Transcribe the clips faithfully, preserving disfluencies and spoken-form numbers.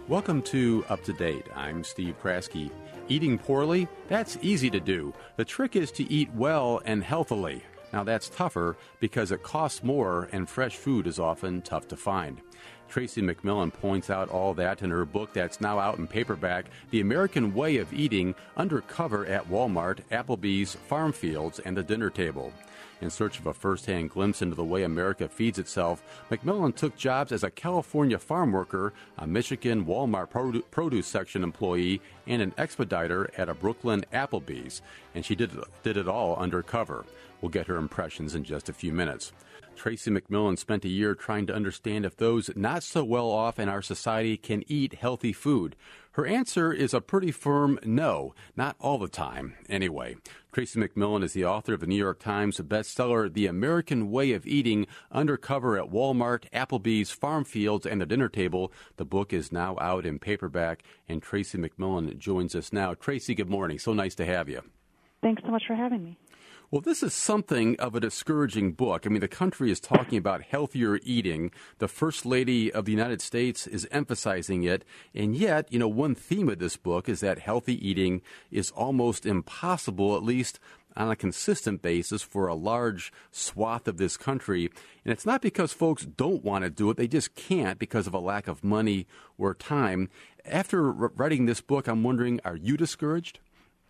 Welcome to Up to Date. I'm Steve Kraske. Eating poorly? That's easy to do. The trick is to eat well and healthily. Now that's tougher because it costs more and fresh food is often tough to find. Tracy McMillan points out all that in her book that's now out in paperback, The American Way of Eating, Undercover at Walmart, Applebee's, Farm Fields, and the Dinner Table. In search of a first-hand glimpse into the way America feeds itself, McMillan took jobs as a California farm worker, a Michigan Walmart produ- produce section employee, and an expediter at a Brooklyn Applebee's. And she did, did it all undercover. We'll get her impressions in just a few minutes. Tracy McMillan spent a year trying to understand if those not so well off in our society can eat healthy food. Her answer is a pretty firm no, not all the time. Anyway, Tracy McMillan is the author of the New York Times bestseller, The American Way of Eating, Undercover at Walmart, Applebee's, Farm Fields, and the Dinner Table. The book is now out in paperback, and Tracy McMillan joins us now. Tracy, good morning. So nice to have you. Thanks so much for having me. Well, this is something of a discouraging book. I mean, the country is talking about healthier eating. The First Lady of the United States is emphasizing it. And yet, you know, one theme of this book is that healthy eating is almost impossible, at least on a consistent basis, for a large swath of this country. And it's not because folks don't want to do it. They just can't because of a lack of money or time. After writing this book, I'm wondering, are you discouraged?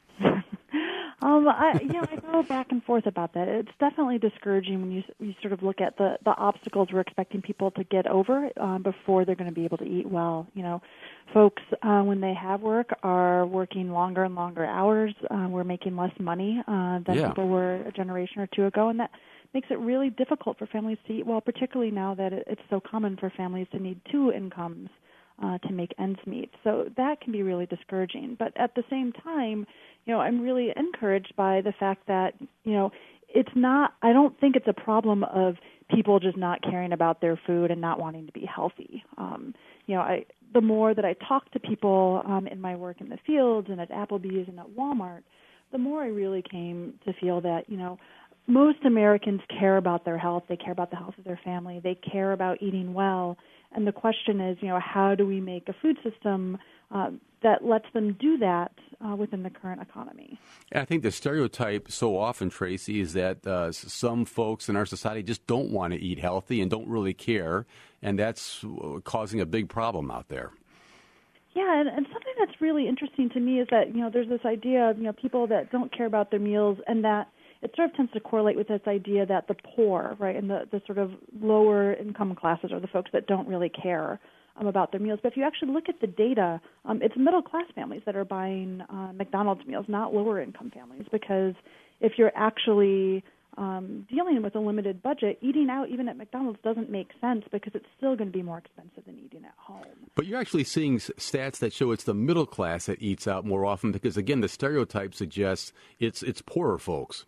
Um, I, you know, I go back and forth about that. It's definitely discouraging when you you sort of look at the, the obstacles we're expecting people to get over um, before they're going to be able to eat well. You know, folks, uh, when they have work, are working longer and longer hours. Uh, we're making less money uh, than yeah. people were a generation or two ago, and that makes it really difficult for families to eat well, particularly now that it, it's so common for families to need two incomes uh, to make ends meet. So that can be really discouraging. But at the same time, you know, I'm really encouraged by the fact that, you know, it's not, I don't think it's a problem of people just not caring about their food and not wanting to be healthy. Um, you know, I, the more that I talk to people um, in my work in the fields and at Applebee's and at Walmart, the more I really came to feel that, you know, most Americans care about their health. They care about the health of their family. They care about eating well. And the question is, you know, how do we make a food system uh, that lets them do that uh, within the current economy? I think the stereotype so often, Tracy, is that uh, some folks in our society just don't want to eat healthy and don't really care, and that's causing a big problem out there. Yeah, and, and something that's really interesting to me is that, you know, there's this idea of, you know, people that don't care about their meals, and that it sort of tends to correlate with this idea that the poor, right, and the, the sort of lower income classes are the folks that don't really care um, about their meals. But if you actually look at the data, um, it's middle class families that are buying uh, McDonald's meals, not lower income families, because if you're actually um, dealing with a limited budget, eating out even at McDonald's doesn't make sense because it's still going to be more expensive than eating at home. But you're actually seeing stats that show it's the middle class that eats out more often because, again, the stereotype suggests it's it's poorer folks.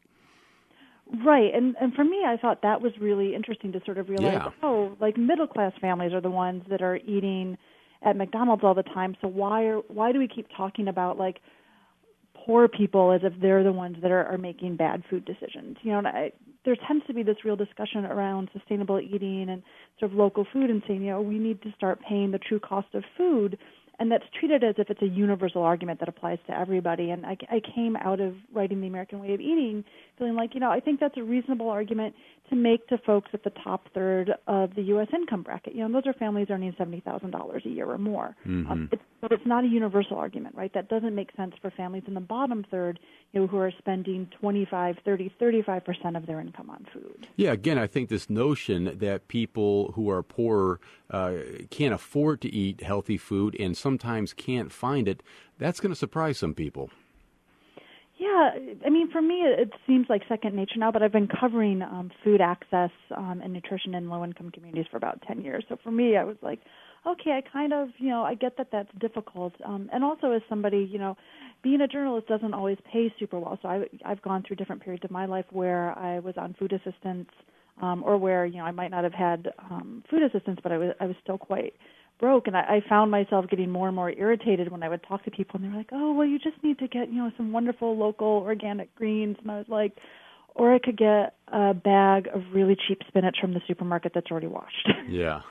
Right, and and for me, I thought that was really interesting to sort of realize, yeah. oh, like middle-class families are the ones that are eating at McDonald's all the time, so why are why do we keep talking about, like, poor people as if they're the ones that are, are making bad food decisions? You know, and I, there tends to be this real discussion around sustainable eating and sort of local food and saying, you know, we need to start paying the true cost of food, and that's treated as if it's a universal argument that applies to everybody. And I, I came out of writing The American Way of Eating feeling like, you know, I think that's a reasonable argument to make to folks at the top third of the U S income bracket. You know, those are families earning seventy thousand dollars a year or more. Mm-hmm. Um, it's, but it's not a universal argument, right? That doesn't make sense for families in the bottom third, you know, who are spending twenty-five, thirty, thirty-five percent of their income on food. Yeah, again, I think this notion that people who are poor uh, can't afford to eat healthy food and sometimes can't find it, that's going to surprise some people. Yeah, I mean, for me, it seems like second nature now, but I've been covering um, food access um, and nutrition in low-income communities for about ten years. So for me, I was like, okay, I kind of, you know, I get that that's difficult. Um, and also as somebody, you know, being a journalist doesn't always pay super well. So I, I've gone through different periods of my life where I was on food assistance um, or where, you know, I might not have had um, food assistance, but I was, I was still quite broke, and I, I found myself getting more and more irritated when I would talk to people, and they were like, oh, well, you just need to get, you know, some wonderful local organic greens, and I was like, or I could get a bag of really cheap spinach from the supermarket that's already washed. Yeah.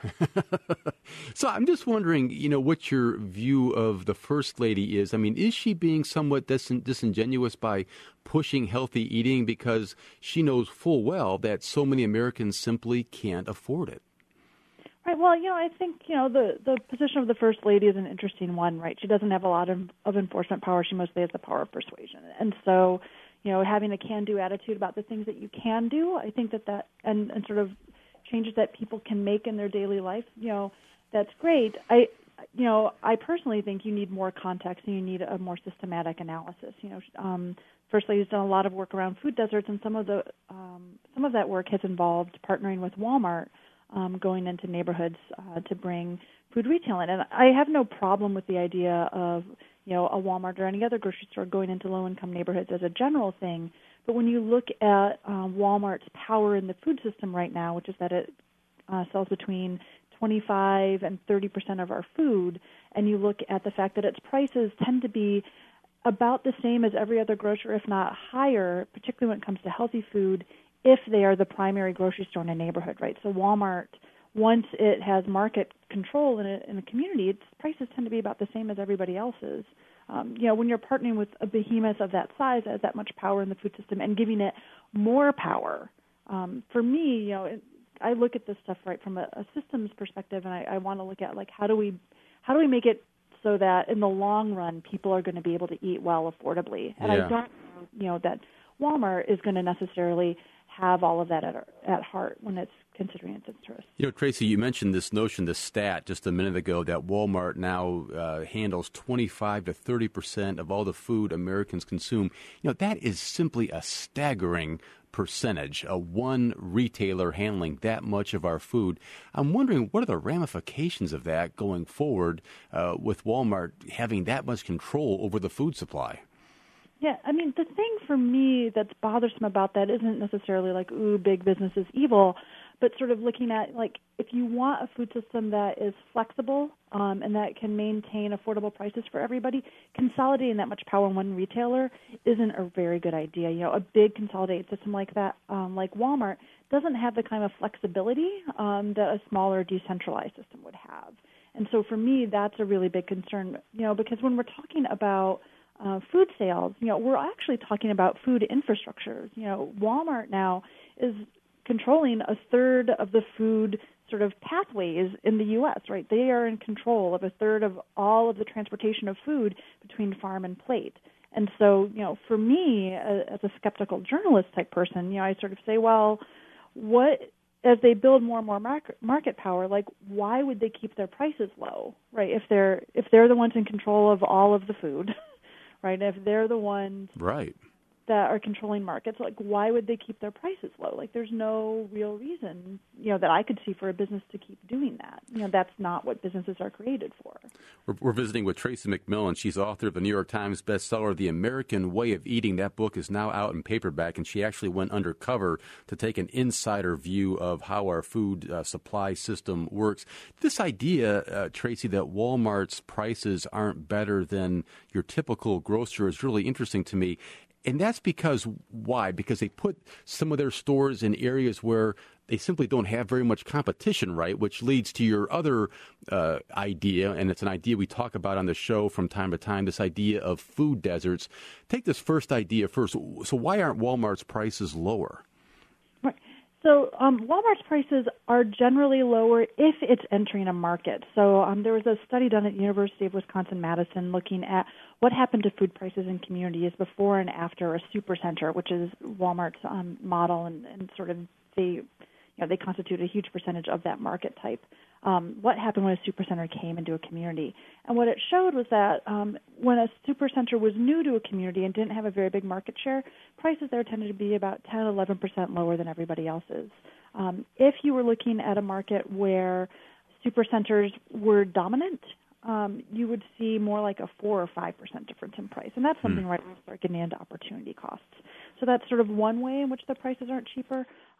So I'm just wondering, you know, what your view of the First Lady is. I mean, is she being somewhat dis- disingenuous by pushing healthy eating because she knows full well that so many Americans simply can't afford it? Right. Well, you know, I think, you know, the, the position of the First Lady is an interesting one, right? She doesn't have a lot of, of enforcement power. She mostly has the power of persuasion. And so, you know, having a can-do attitude about the things that you can do, I think that that, and, and sort of changes that people can make in their daily life, you know, that's great. I, you know, I personally think you need more context and you need a more systematic analysis. You know, um, First Lady's done a lot of work around food deserts, and some of the um, some of that work has involved partnering with Walmart, um, going into neighborhoods uh, to bring food retail in. And I have no problem with the idea of, you know, a Walmart or any other grocery store going into low-income neighborhoods as a general thing. But when you look at um, Walmart's power in the food system right now, which is that it uh, sells between twenty-five and thirty percent of our food, and you look at the fact that its prices tend to be about the same as every other grocer, if not higher, particularly when it comes to healthy food, if they are the primary grocery store in a neighborhood, right? So Walmart, once it has market control in a, in a community, its prices tend to be about the same as everybody else's. Um, you know, when you're partnering with a behemoth of that size, that has that much power in the food system, and giving it more power, um, for me, you know, it, I look at this stuff right from a, a systems perspective, and I, I want to look at like how do we how do we make it so that in the long run people are going to be able to eat well affordably. And Yeah. I don't, you know, that Walmart is going to necessarily have all of that at, at heart when it's considering its interests. You know, Tracy, you mentioned this notion, this stat just a minute ago, that Walmart now uh, handles twenty-five to thirty percent of all the food Americans consume. You know, that is simply a staggering percentage, a one retailer handling that much of our food. I'm wondering, what are the ramifications of that going forward uh, with Walmart having that much control over the food supply? Yeah, I mean, the thing for me that's bothersome about that isn't necessarily like, ooh, big business is evil, but sort of looking at, like, if you want a food system that is flexible um, and that can maintain affordable prices for everybody, consolidating that much power in one retailer isn't a very good idea. You know, a big consolidated system like that, um, like Walmart, doesn't have the kind of flexibility um, that a smaller decentralized system would have. And so for me, that's a really big concern, you know, because when we're talking about uh, food sales, you know, we're actually talking about food infrastructure. You know, Walmart now is controlling a third of the food sort of pathways in the U S, right? They are in control of a third of all of the transportation of food between farm and plate. And so, you know, for me, uh, as a skeptical journalist type person, you know, I sort of say, well, what, as they build more and more market, market power, like, why would they keep their prices low, right? If they're if they're the ones in control of all of the food, right? If they're the ones right. that are controlling markets, like, why would they keep their prices low? Like, there's no real reason, you know, that I could see for a business to keep doing that. You know, that's not what businesses are created for. We're, we're visiting with Tracy McMillan. She's author of the New York Times bestseller, The American Way of Eating. That book is now out in paperback, and she actually went undercover to take an insider view of how our food uh, supply system works. This idea, uh, Tracy, that Walmart's prices aren't better than your typical grocer is really interesting to me. And that's because, why? Because they put some of their stores in areas where they simply don't have very much competition, right? Which leads to your other uh, idea, and it's an idea we talk about on the show from time to time, this idea of food deserts. Take this first idea first. So why aren't Walmart's prices lower? Right. So um, Walmart's prices are generally lower if it's entering a market. So um, there was a study done at the University of Wisconsin-Madison looking at what happened to food prices in communities before and after a supercenter, which is Walmart's um, model, and, and sort of they, you know, they constitute a huge percentage of that market type. Um, what happened when a supercenter came into a community? And what it showed was that um, when a supercenter was new to a community and didn't have a very big market share, prices there tended to be about ten, eleven percent lower than everybody else's. Um, if you were looking at a market where supercenters were dominant, um, you would see more like a four or five percent difference in price. And that's something, hmm. right, when we start getting into opportunity costs. So that's sort of one way in which the prices aren't cheaper.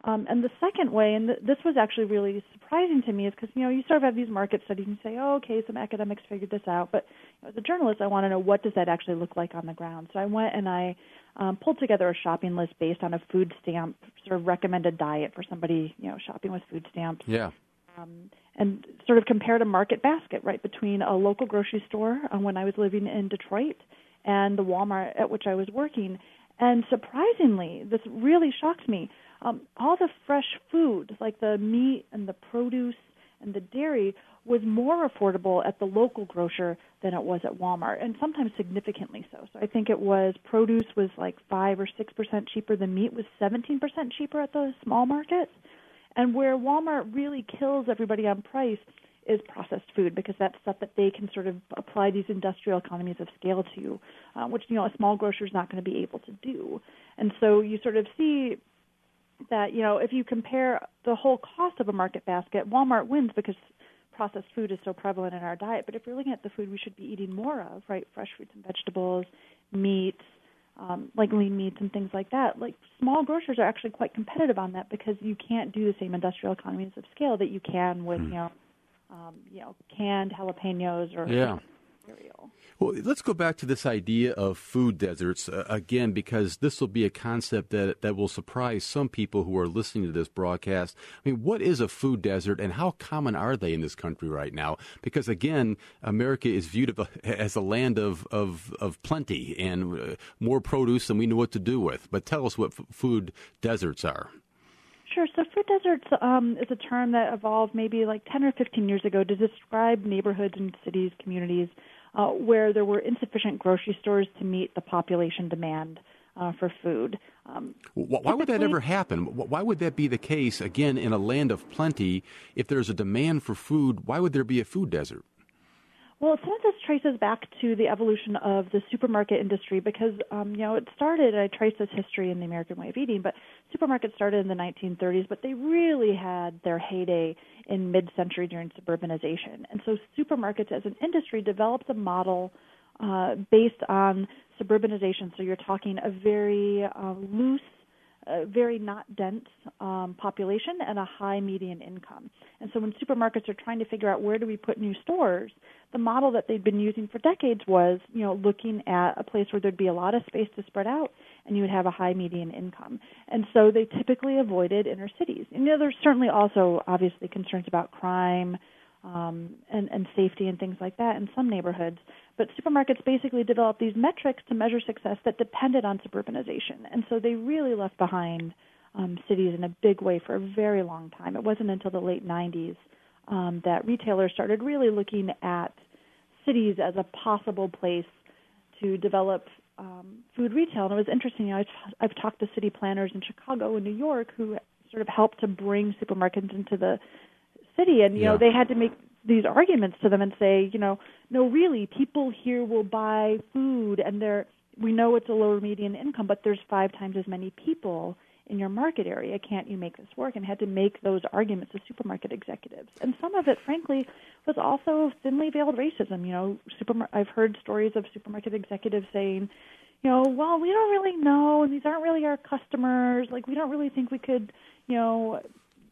Um, and the second way, and th- this was actually really surprising to me, is because, you know, you sort of have these market studies and you say, oh, okay, some academics figured this out. But you know, as a journalist, I want to know, what does that actually look like on the ground? So I went and I um, pulled together a shopping list based on a food stamp sort of recommended diet for somebody, you know, shopping with food stamps. Yeah. Um, and sort of compared a market basket, right, between a local grocery store uh, when I was living in Detroit and the Walmart at which I was working. And surprisingly, this really shocked me, um, all the fresh food, like the meat and the produce and the dairy, was more affordable at the local grocer than it was at Walmart, and sometimes significantly so. So I think it was, produce was like five or six percent cheaper. The meat was seventeen percent cheaper at the small markets. And where Walmart really kills everybody on price is processed food, because that's stuff that they can sort of apply these industrial economies of scale to, uh, which, you know, a small grocer is not going to be able to do. And so you sort of see that, you know, if you compare the whole cost of a market basket, Walmart wins because processed food is so prevalent in our diet. But if you're looking at the food we should be eating more of, right, fresh fruits and vegetables, meats, Um, like lean meats and things like that, like small grocers are actually quite competitive on that, because you can't do the same industrial economies of scale that you can with, mm. you know, um, you know, canned jalapenos or yeah. cereal. Well, let's go back to this idea of food deserts uh, again, because this will be a concept that that will surprise some people who are listening to this broadcast. I mean, what is a food desert, and how common are they in this country right now? Because again, America is viewed as a land of of, of plenty and uh, more produce than we know what to do with. But tell us what f- food deserts are. Sure. So food deserts um, is a term that evolved maybe like ten or fifteen years ago to describe neighborhoods and cities, communities, uh, where there were insufficient grocery stores to meet the population demand uh, for food. Um, why would that ever happen? Why would that be the case, again, in a land of plenty? If there's a demand for food, why would there be a food desert? Well, some of this traces back to the evolution of the supermarket industry, because, um, you know, it started, I trace this history in the American Way of Eating, but supermarkets started in the nineteen thirties, but they really had their heyday in mid-century during suburbanization. And so supermarkets as an industry developed a model uh, based on suburbanization. So you're talking a very uh, loose, a very not dense um, population and a high median income. And so when supermarkets are trying to figure out where do we put new stores, the model that they'd been using for decades was, you know, looking at a place where there'd be a lot of space to spread out and you would have a high median income. And so they typically avoided inner cities. And, you know, there's certainly also obviously concerns about crime um, and, and safety and things like that in some neighborhoods. But supermarkets basically developed these metrics to measure success that depended on suburbanization. And so they really left behind um, cities in a big way for a very long time. It wasn't until the late nineties um, that retailers started really looking at cities as a possible place to develop um, food retail. And it was interesting, you know, I've, I've talked to city planners in Chicago and New York who sort of helped to bring supermarkets into the city. And, you yeah. know, they had to make these arguments to them and say, you know, no, really, people here will buy food, and they're, we know it's a lower median income, but there's five times as many people in your market area. Can't you make this work? And had to make those arguments to supermarket executives. And some of it, frankly, was also thinly veiled racism. You know, super, I've heard stories of supermarket executives saying, you know, well, we don't really know, and these aren't really our customers. Like, we don't really think we could, you know,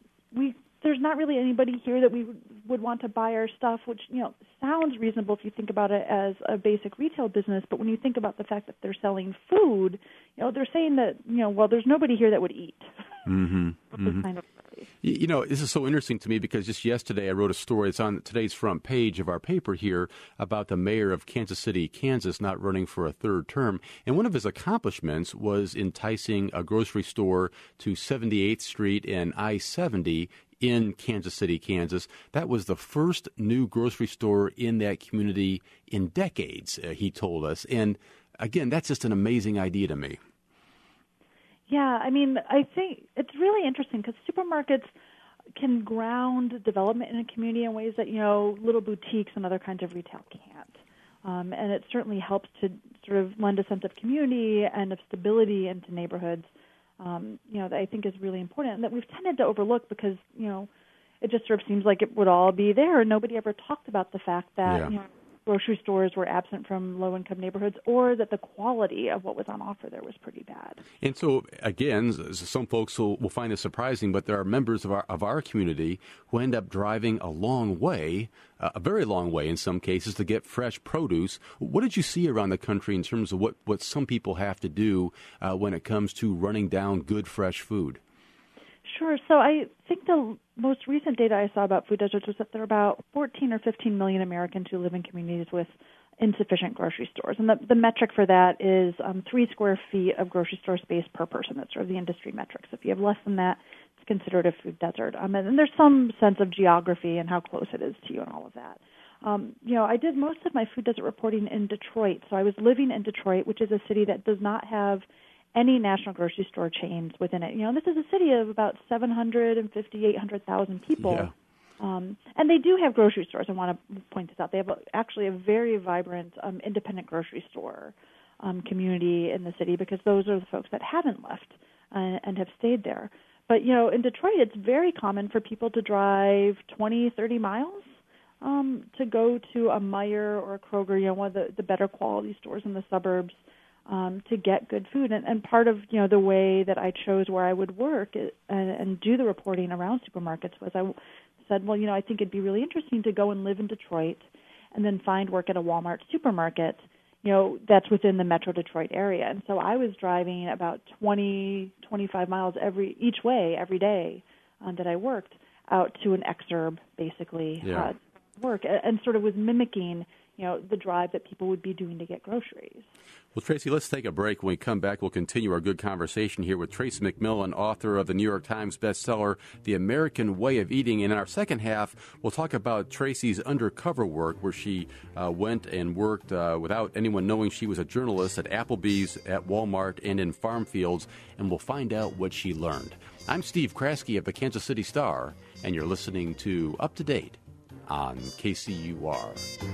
we there's not really anybody here that we would, would want to buy our stuff, which, you know, sounds reasonable if you think about it as a basic retail business. But when you think about the fact that they're selling food, you know, they're saying that, you know, well, there's nobody here that would eat. Mm-hmm. mm-hmm. Kind of You know, this is so interesting to me because just yesterday I wrote a story. It's on today's front page of our paper here about the mayor of Kansas City, Kansas, not running for a third term. And one of his accomplishments was enticing a grocery store to seventy-eighth Street and I seventy in Kansas City, Kansas. That was the first new grocery store in that community in decades, uh, he told us. And again, that's just an amazing idea to me. Yeah, I mean, I think it's really interesting because supermarkets can ground development in a community in ways that, you know, little boutiques and other kinds of retail can't. Um, and it certainly helps to sort of lend a sense of community and of stability into neighborhoods, um, you know, that I think is really important and that we've tended to overlook because, you know, it just sort of seems like it would all be there. And nobody ever talked about the fact that, yeah. you know, grocery stores were absent from low-income neighborhoods, or that the quality of what was on offer there was pretty bad. And so, again, some folks will, will find this surprising, but there are members of our of our community who end up driving a long way, uh, a very long way in some cases, to get fresh produce. What did you see around the country in terms of what, what some people have to do uh, when it comes to running down good, fresh food? Sure. So I think the most recent data I saw about food deserts was that there are about fourteen or fifteen million Americans who live in communities with insufficient grocery stores. And the, the metric for that is um, three square feet of grocery store space per person. That's sort of the industry metric. So if you have less than that, it's considered a food desert. Um, and, and there's some sense of geography and how close it is to you and all of that. Um, you know, I did most of my food desert reporting in Detroit. So I was living in Detroit, which is a city that does not have any national grocery store chains within it. You know, this is a city of about seven hundred fifty, eight hundred thousand people. Yeah. Um, and they do have grocery stores. I want to point this out. They have a, actually a very vibrant um, independent grocery store um, community in the city, because those are the folks that haven't left uh, and have stayed there. But, you know, in Detroit, it's very common for people to drive twenty, thirty miles um, to go to a Meijer or a Kroger, you know, one of the, the better quality stores in the suburbs, Um, to get good food. And, and part of, you know, the way that I chose where I would work it, and, and do the reporting around supermarkets was I said, well, you know, I think it'd be really interesting to go and live in Detroit and then find work at a Walmart supermarket, you know, that's within the Metro Detroit area. And so I was driving about twenty, twenty-five miles every each way every day um, that I worked out to an exurb, basically, yeah. uh, work, and, and sort of was mimicking, you know, the drive that people would be doing to get groceries. Well, Tracy, let's take a break. When we come back, we'll continue our good conversation here with Tracy McMillan, author of the New York Times bestseller, The American Way of Eating. And in our second half, we'll talk about Tracy's undercover work, where she uh, went and worked uh, without anyone knowing she was a journalist at Applebee's, at Walmart, and in farm fields, and we'll find out what she learned. I'm Steve Kraske of the Kansas City Star, and you're listening to Up to Date on K C U R.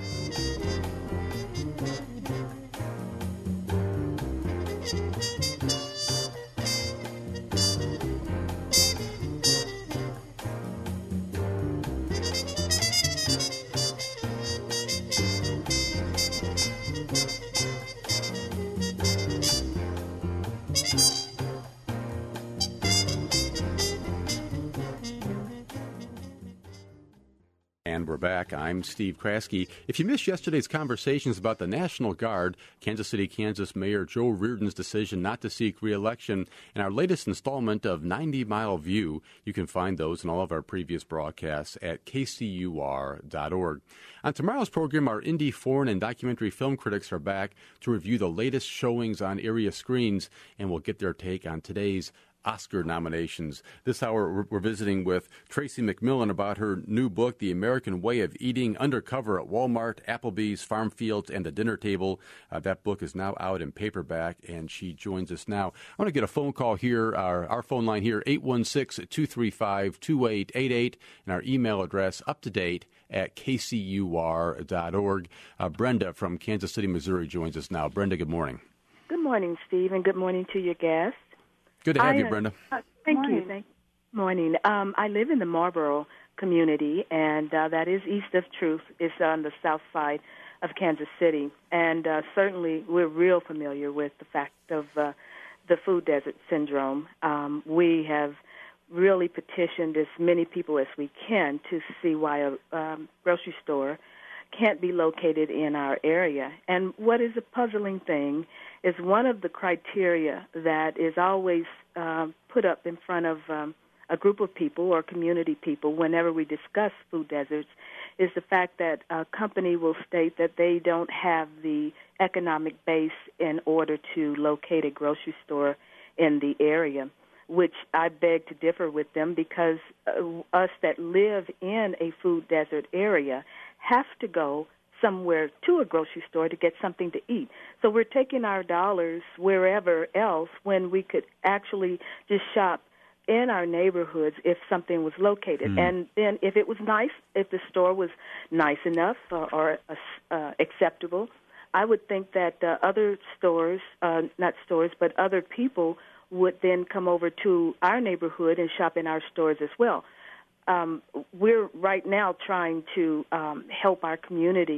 And we're back. I'm Steve Kraske. If you missed yesterday's conversations about the National Guard, Kansas City, Kansas Mayor Joe Reardon's decision not to seek re-election, and our latest installment of ninety mile View, you can find those in all of our previous broadcasts at K C U R dot org. On tomorrow's program, our indie, foreign, and documentary film critics are back to review the latest showings on area screens, and we'll get their take on today's Oscar nominations. This hour, we're visiting with Tracy McMillan about her new book, The American Way of Eating, Undercover at Walmart, Applebee's, Farm Fields, and the Dinner Table. Uh, that book is now out in paperback, and she joins us now. I want to get a phone call here, our, our phone line here, eight one six, two three five, two eight eight eight, and our email address, up to date at K C U R dot org. Uh, Brenda from Kansas City, Missouri joins us now. Brenda, good morning. Good morning, Steve, and good morning to your guests. Good to have I, you, Brenda. Uh, thank morning. you. Thank you. Morning. Um, I live in the Marlboro community, and uh, that is east of Truth. It's on the south side of Kansas City. And uh, certainly we're real familiar with the fact of uh, the food desert syndrome. Um, we have really petitioned as many people as we can to see why a um, grocery store can't be located in our area. And what is a puzzling thing is one of the criteria that is always uh, put up in front of um, a group of people or community people whenever we discuss food deserts is the fact that a company will state that they don't have the economic base in order to locate a grocery store in the area, which I beg to differ with them, because uh, us that live in a food desert area have to go somewhere to a grocery store to get something to eat. So we're taking our dollars wherever else when we could actually just shop in our neighborhoods if something was located. Mm. And then if it was nice, if the store was nice enough or, or uh, acceptable, I would think that uh, other stores, uh, not stores, but other people would then come over to our neighborhood and shop in our stores as well. Um, we're right now trying to um, help our community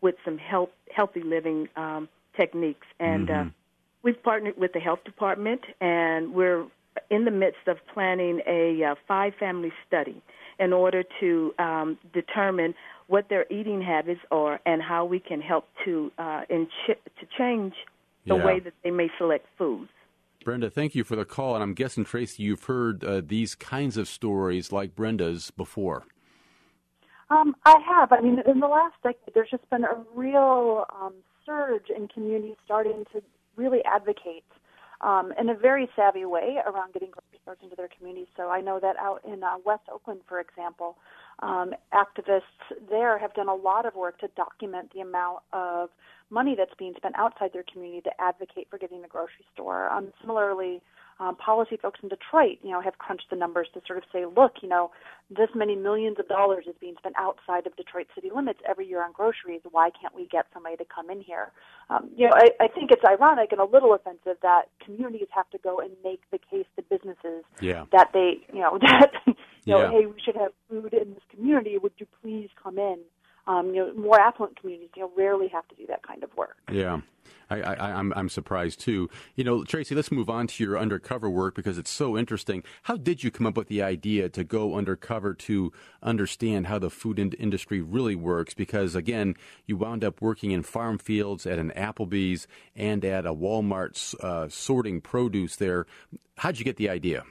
with some health, healthy living um, techniques. And mm-hmm. uh, we've partnered with the health department, and we're in the midst of planning a uh, five-family study in order to um, determine what their eating habits are and how we can help to uh, in ch- to change the yeah. way that they may select foods. Brenda, thank you for the call. And I'm guessing, Tracy, you've heard uh, these kinds of stories like Brenda's before. Um, I have. I mean, in the last decade, there's just been a real um, surge in communities starting to really advocate um, in a very savvy way around getting grocery stores into their communities. So I know that out in uh, West Oakland, for example, um, activists there have done a lot of work to document the amount of money that's being spent outside their community to advocate for getting a grocery store. Um, similarly, um, policy folks in Detroit, you know, have crunched the numbers to sort of say, look, you know, this many millions of dollars is being spent outside of Detroit city limits every year on groceries. Why can't we get somebody to come in here? Um, you know, I, I think it's ironic and a little offensive that communities have to go and make the case to businesses yeah. that they, you know, that, you know, yeah. hey, we should have food in this community. Would you please come in? Um, you know, more affluent communities, you know, rarely have to do that kind of work. Yeah, I, I, I'm I'm surprised too. You know, Tracy, let's move on to your undercover work because it's so interesting. How did you come up with the idea to go undercover to understand how the food in- industry really works? Because again, you wound up working in farm fields at an Applebee's and at a Walmart uh, sorting produce there. How'd you get the idea?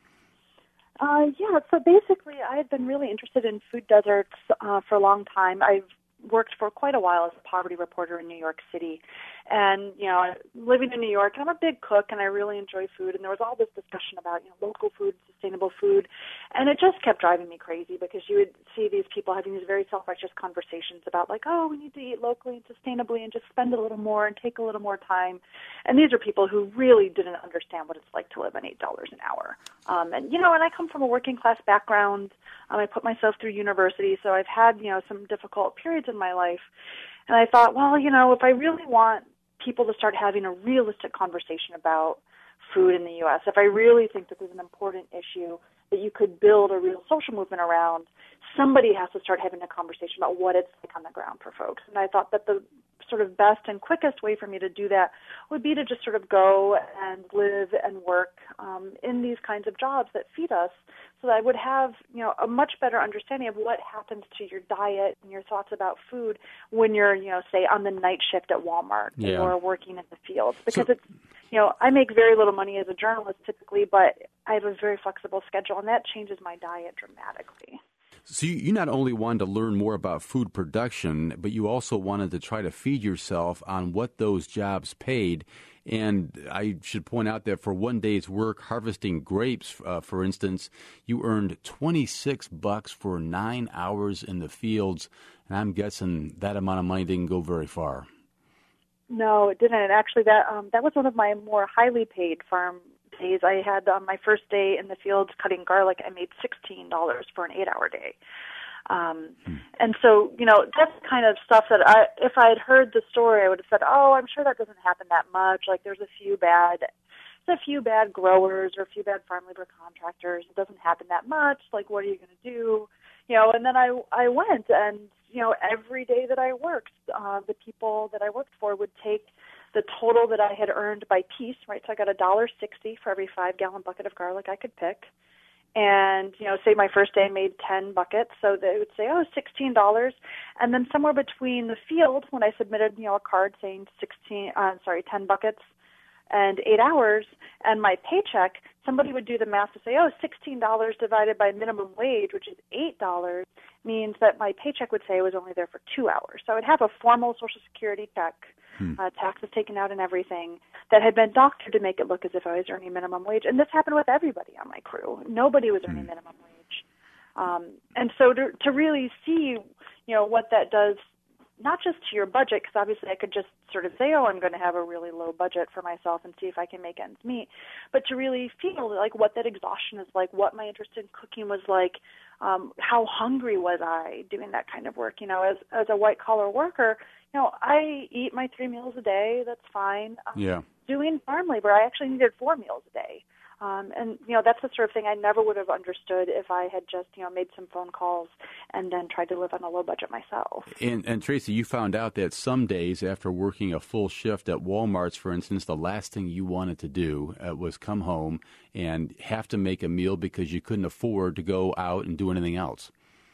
Uh, yeah, so basically I had been really interested in food deserts uh, for a long time. I've worked for quite a while as a poverty reporter in New York City. And, you know, living in New York, I'm a big cook and I really enjoy food. And there was all this discussion about, you know, local food, sustainable food. And it just kept driving me crazy because you would see these people having these very self-righteous conversations about like, oh, we need to eat locally and sustainably and just spend a little more and take a little more time. And these are people who really didn't understand what it's like to live on eight dollars an hour. Um, and, you know, and I come from a working class background. Um, I put myself through university, so I've had, you know, some difficult periods in my life. And I thought, well, you know, if I really want people to start having a realistic conversation about food in the U S, if I really think that there's an important issue that you could build a real social movement around, somebody has to start having a conversation about what it's like on the ground for folks. And I thought that the sort of best and quickest way for me to do that would be to just sort of go and live and work um, in these kinds of jobs that feed us, so that I would have, you know, a much better understanding of what happens to your diet and your thoughts about food when you're, you know, say on the night shift at Walmart yeah. or working in the fields. Because so, it's, you know, I make very little money as a journalist typically, but I have a very flexible schedule, and that changes my diet dramatically. So you, you not only wanted to learn more about food production, but you also wanted to try to feed yourself on what those jobs paid. And I should point out that for one day's work harvesting grapes, uh, for instance, you earned twenty-six bucks for nine hours in the fields. And I'm guessing that amount of money didn't go very far. No, it didn't. Actually, that um, that was one of my more highly paid farm days. I had um, my first day in the fields cutting garlic. I made sixteen dollars for an eight-hour day. Um, hmm. And so, you know, that's kind of stuff that I, if I had heard the story, I would have said, oh, I'm sure that doesn't happen that much. Like, there's a few bad, there's a few bad growers or a few bad farm labor contractors. It doesn't happen that much. Like, what are you going to do? You know, and then I, I went, and, you know, every day that I worked, uh, the people that I worked for would take the total that I had earned by piece, right? So I got a dollar sixty for every five-gallon bucket of garlic I could pick. And, you know, say my first day I made ten buckets, so they would say, oh, sixteen dollars. And then somewhere between the field, when I submitted, you know, a card saying sixteen, uh, sorry, ten buckets and eight hours, and my paycheck, somebody would do the math to say, oh, sixteen dollars divided by minimum wage, which is eight dollars, means that my paycheck would say I was only there for two hours. So I would have a formal Social Security check, hmm. uh, taxes taken out and everything, that had been doctored to make it look as if I was earning minimum wage. And this happened with everybody on my crew. Nobody was earning hmm. minimum wage. Um, and so to, to really see, you know, what that does, not just to your budget, because obviously I could just sort of say, oh, I'm going to have a really low budget for myself and see if I can make ends meet, but to really feel like what that exhaustion is like, what my interest in cooking was like, um, how hungry was I doing that kind of work. You know, as as a white-collar worker, you know, I eat my three meals a day. That's fine. Um, yeah. Doing farm labor, I actually needed four meals a day. Um, and, you know, that's the sort of thing I never would have understood if I had just, you know, made some phone calls and then tried to live on a low budget myself. And, and Tracy, you found out that some days after working a full shift at Walmart's, for instance, the last thing you wanted to do uh, was come home and have to make a meal because you couldn't afford to go out and do anything else.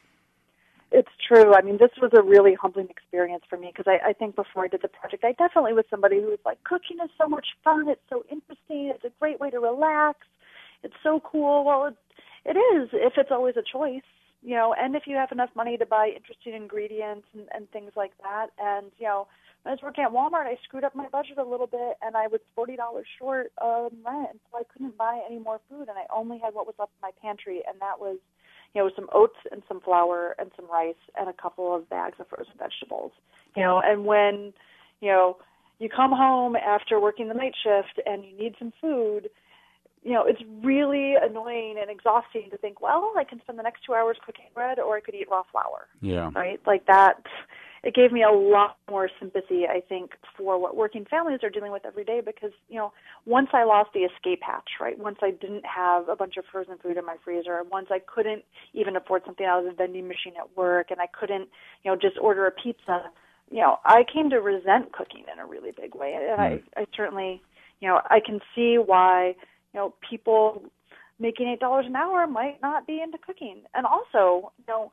It's true. I mean, this was a really humbling experience for me because I, I think before I did the project, I definitely was somebody who was like, cooking is so much fun. It's so interesting. It's a great way to relax. It's so cool. Well, it, it is if it's always a choice, you know, and if you have enough money to buy interesting ingredients and, and things like that. And, you know, when I was working at Walmart, I screwed up my budget a little bit, and I was forty dollars short of rent, so I couldn't buy any more food, and I only had what was left in my pantry, and that was, you know, some oats and some flour and some rice and a couple of bags of frozen vegetables. You know, and when, you know, you come home after working the night shift and you need some food, you know, it's really annoying and exhausting to think, well, I can spend the next two hours cooking bread or I could eat raw flour. Yeah. Right? Like that, it gave me a lot more sympathy, I think, for what working families are dealing with every day because, you know, once I lost the escape hatch, right, once I didn't have a bunch of frozen food in my freezer, once I couldn't even afford something out of the vending machine at work and I couldn't, you know, just order a pizza, you know, I came to resent cooking in a really big way. And mm. I, I certainly, you know, I can see why, you know, people making eight dollars an hour might not be into cooking. And also, you know,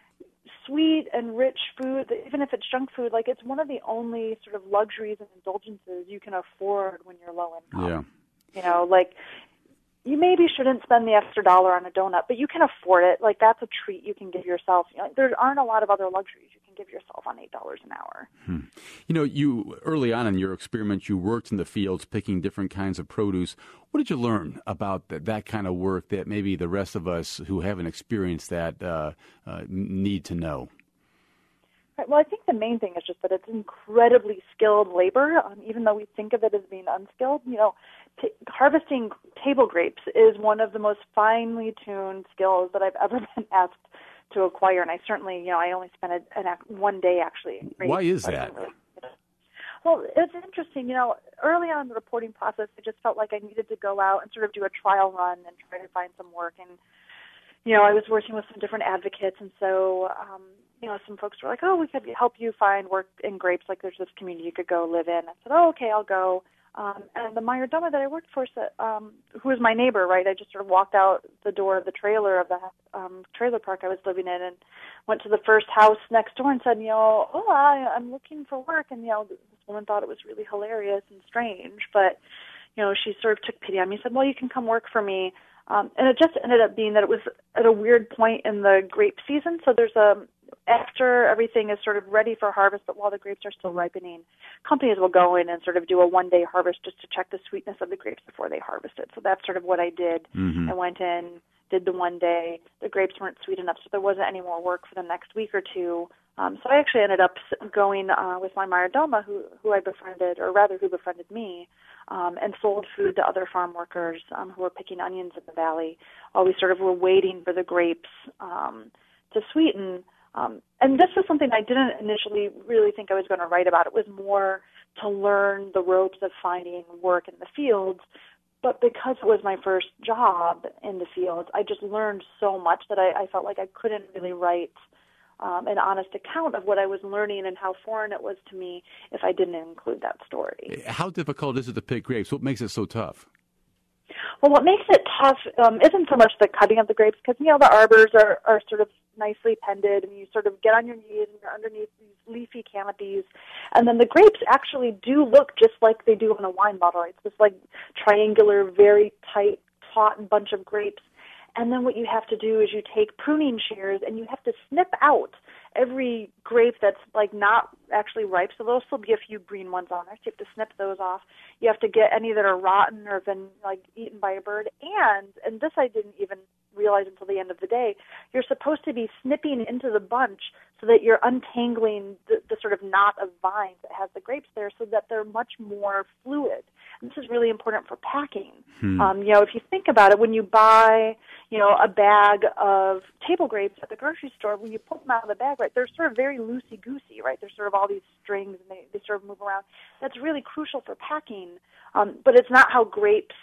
sweet and rich food, even if it's junk food, like it's one of the only sort of luxuries and indulgences you can afford when you're low income. Yeah. You know, like you maybe shouldn't spend the extra dollar on a donut, but you can afford it. Like that's a treat you can give yourself. You know, there aren't a lot of other luxuries you can give yourself on eight dollars an hour. Hmm. You know, you early on in your experiment, you worked in the fields picking different kinds of produce. What did you learn about that, that kind of work that maybe the rest of us who haven't experienced that uh, uh, need to know? Right. Well, I think the main thing is just that it's incredibly skilled labor, um, even though we think of it as being unskilled. You know, t- harvesting table grapes is one of the most finely tuned skills that I've ever been asked to acquire, and I certainly, you know, I only spent a, an ac- one day actually. Why is that? Really, well, it's interesting. You know, early on in the reporting process, I just felt like I needed to go out and sort of do a trial run and try to find some work. And, you know, I was working with some different advocates, and so, um, you know, some folks were like, oh, we could help you find work in grapes. Like, there's this community you could go live in. I said, oh, okay, I'll go. Um, and the Meyer Doma that I worked for, said, um, who was my neighbor, right? I just sort of walked out the door of the trailer of the um, trailer park I was living in and went to the first house next door and said, you know, oh, I, I'm looking for work. And, you know, this woman thought it was really hilarious and strange. But, you know, she sort of took pity on me and said, well, you can come work for me. Um, and it just ended up being that it was at a weird point in the grape season. So there's a, after everything is sort of ready for harvest, but while the grapes are still ripening, companies will go in and sort of do a one-day harvest just to check the sweetness of the grapes before they harvest it. So that's sort of what I did. Mm-hmm. I went in, did the one day. The grapes weren't sweet enough, so there wasn't any more work for the next week or two. Um, so I actually ended up going uh, with my Meyer Doma, who, who I befriended, or rather who befriended me, um, and sold food to other farm workers um, who were picking onions in the valley while we sort of were waiting for the grapes um, to sweeten. Um, and this was something I didn't initially really think I was going to write about. It was more to learn the ropes of finding work in the fields. But because it was my first job in the fields, I just learned so much that I, I felt like I couldn't really write um, an honest account of what I was learning and how foreign it was to me if I didn't include that story. How difficult is it to pick grapes? What makes it so tough? Well, what makes it tough um, isn't so much the cutting of the grapes, because, you know, the arbors are, are sort of nicely pended, and you sort of get on your knees and you're underneath these leafy canopies. And then the grapes actually do look just like they do on a wine bottle. It's this, like, triangular, very tight, taut bunch of grapes. And then what you have to do is you take pruning shears and you have to snip out every grape that's, like, not actually ripe. So there'll still be a few green ones on there. So you have to snip those off. You have to get any that are rotten or have been, like, eaten by a bird. And, and this I didn't even realize until the end of the day, you're supposed to be snipping into the bunch so that you're untangling the, the sort of knot of vines that has the grapes there so that they're much more fluid. And this is really important for packing. Hmm. Um, you know, if you think about it, when you buy, you know, a bag of table grapes at the grocery store, when you pull them out of the bag, right, they're sort of very loosey-goosey, right? There's sort of all these strings and they, they sort of move around. That's really crucial for packing, um, but it's not how grapes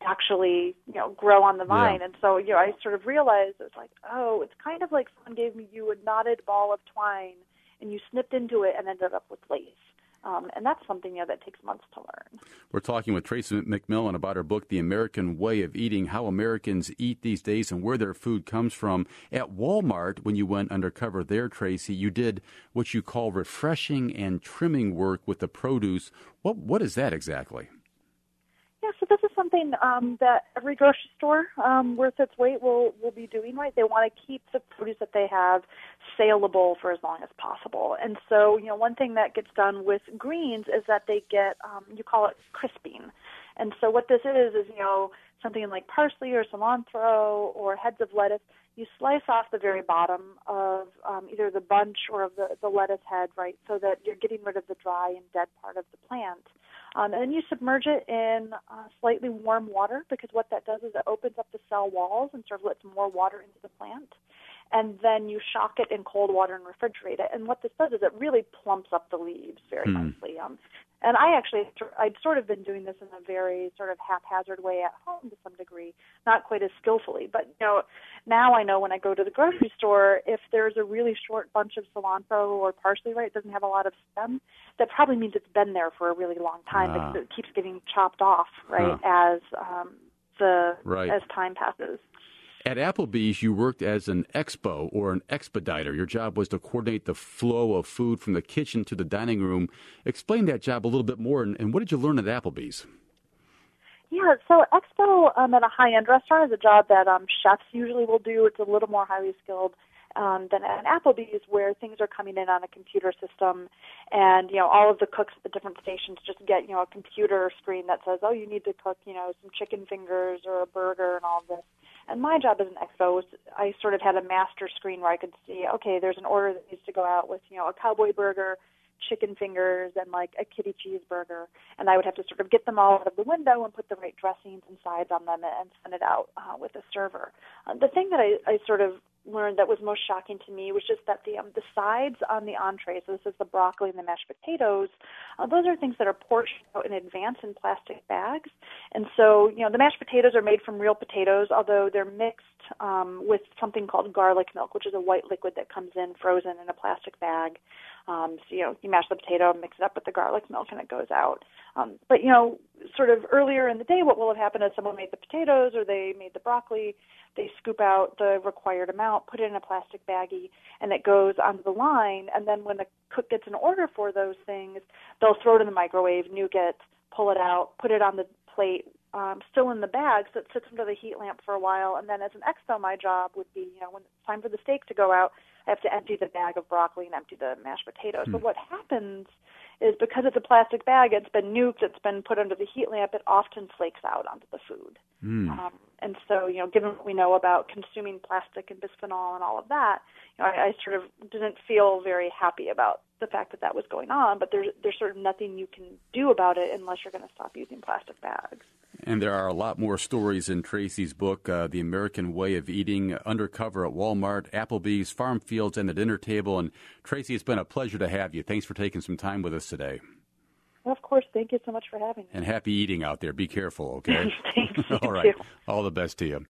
actually, you know, grow on the vine. Yeah. And so, you know, I sort of realized it was like, oh, it's kind of like someone gave me you a knotted ball of twine and you snipped into it and ended up with lace. Um, and that's something, you know, that takes months to learn. We're talking with Tracy McMillan about her book, The American Way of Eating, How Americans Eat These Days and Where Their Food Comes From. At Walmart, when you went undercover there, Tracy, you did what you call refreshing and trimming work with the produce. What What is that exactly? Yeah, so this is something um, that every grocery store um, worth its weight will, will be doing, right? They want to keep the produce that they have saleable for as long as possible. And so, you know, one thing that gets done with greens is that they get, um, you call it crisping. And so what this is is, you know, something like parsley or cilantro or heads of lettuce. You slice off the very bottom of um, either the bunch or of the, the lettuce head, right, so that you're getting rid of the dry and dead part of the plant. Um, and then you submerge it in uh, slightly warm water, because what that does is it opens up the cell walls and sort of lets more water into the plant. And then you shock it in cold water and refrigerate it. And what this does is it really plumps up the leaves very Hmm. nicely. Um, and I actually, I'd sort of been doing this in a very sort of haphazard way at home to some degree, not quite as skillfully. But, you know, now I know when I go to the grocery store, if there's a really short bunch of cilantro or parsley, right, it doesn't have a lot of stem, that probably means it's been there for a really long time Ah. because it keeps getting chopped off, right, huh. as um, the Right. as time passes. At Applebee's, you worked as an expo or an expediter. Your job was to coordinate the flow of food from the kitchen to the dining room. Explain that job a little bit more, and, and what did you learn at Applebee's? Yeah, so expo um, at a high-end restaurant is a job that um, chefs usually will do. It's a little more highly skilled um, than at Applebee's, where things are coming in on a computer system, and you know all of the cooks at the different stations just get you know a computer screen that says, oh, you need to cook you know some chicken fingers or a burger and all of this. And my job as an expo was I sort of had a master screen where I could see, okay, there's an order that needs to go out with, you know, a cowboy burger, chicken fingers, and like a kitty cheeseburger. And I would have to sort of get them all out of the window and put the right dressings and sides on them and send it out uh, with a server. Uh, the thing that I, I sort of learned that was most shocking to me was just that the um, the sides on the entree, so this is the broccoli and the mashed potatoes, uh, those are things that are portioned out in advance in plastic bags. And so, you know, the mashed potatoes are made from real potatoes, although they're mixed um, with something called garlic milk, which is a white liquid that comes in frozen in a plastic bag. Um, so, you know, you mash the potato, mix it up with the garlic milk, and it goes out. Um, but, you know, sort of earlier in the day, what will have happened is someone made the potatoes or they made the broccoli. They scoop out the required amount, put it in a plastic baggie, and it goes onto the line. And then when the cook gets an order for those things, they'll throw it in the microwave, nuke it, pull it out, put it on the plate, um, still in the bag, so it sits under the heat lamp for a while. And then as an expo, my job would be, you know, when it's time for the steak to go out, I have to empty the bag of broccoli and empty the mashed potatoes. Hmm. But what happens is because it's a plastic bag, it's been nuked, it's been put under the heat lamp, it often flakes out onto the food. Mm. Um, and so, you know, given what we know about consuming plastic and bisphenol and all of that, you know, I, I sort of didn't feel very happy about the fact that that was going on, but there's, there's sort of nothing you can do about it unless you're going to stop using plastic bags. And there are a lot more stories in Tracy's book, uh, The American Way of Eating, Undercover at Walmart, Applebee's, Farm Fields, and the Dinner Table. And Tracy, it's been a pleasure to have you. Thanks for taking some time with us today. Well, of course. Thank you so much for having me. And happy eating out there. Be careful, okay? Thank you. All right. Too. All the best to you.